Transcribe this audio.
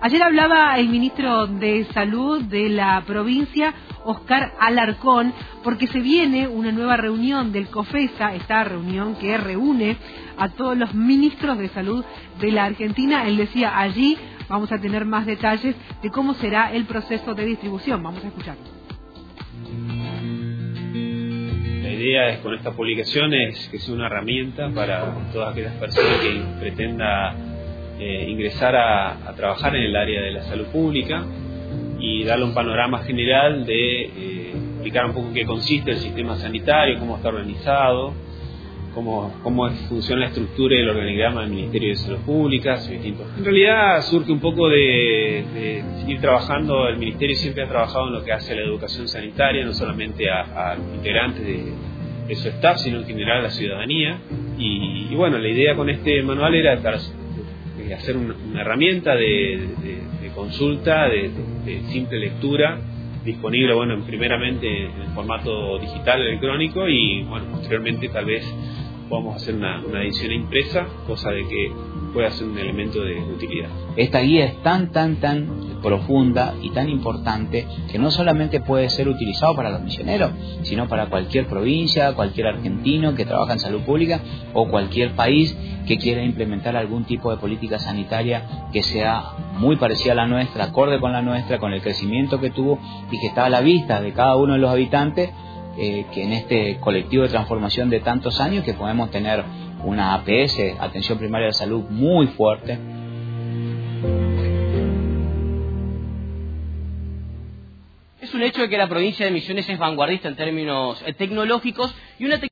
Ayer hablaba el ministro de Salud de la provincia, Oscar Alarcón, porque se viene una nueva reunión del COFESA, esta reunión que reúne a todos los ministros de salud de la Argentina. Él decía, allí vamos a tener más detalles de cómo será el proceso de distribución. Vamos a escucharlo. La idea es, con esta publicación, es que sea una herramienta para todas aquellas personas que pretendan ingresar a trabajar en el área de la salud pública y darle un panorama general de explicar un poco en qué consiste el sistema sanitario, cómo está organizado, cómo funciona la estructura y el organigrama del Ministerio de Salud Pública, sus distintos. En realidad surge un poco de seguir trabajando. El Ministerio siempre ha trabajado en lo que hace la educación sanitaria, no solamente a los integrantes de su staff, sino en general a la ciudadanía. Y bueno, la idea con este manual era hacer una herramienta de consulta, de simple lectura, disponible, bueno, primeramente en formato digital electrónico y, bueno, posteriormente tal vez podamos hacer una edición impresa, cosa de que pueda ser un elemento de utilidad. Esta guía es tan profunda y tan importante que no solamente puede ser utilizado para los misioneros, sino para cualquier provincia, cualquier argentino que trabaja en salud pública o cualquier país que quiera implementar algún tipo de política sanitaria que sea muy parecida a la nuestra, acorde con la nuestra, con el crecimiento que tuvo y que está a la vista de cada uno de los habitantes, que en este colectivo de transformación de tantos años que podemos tener una APS, Atención Primaria de Salud, muy fuerte. Es un hecho de que la provincia de Misiones es vanguardista en términos tecnológicos y una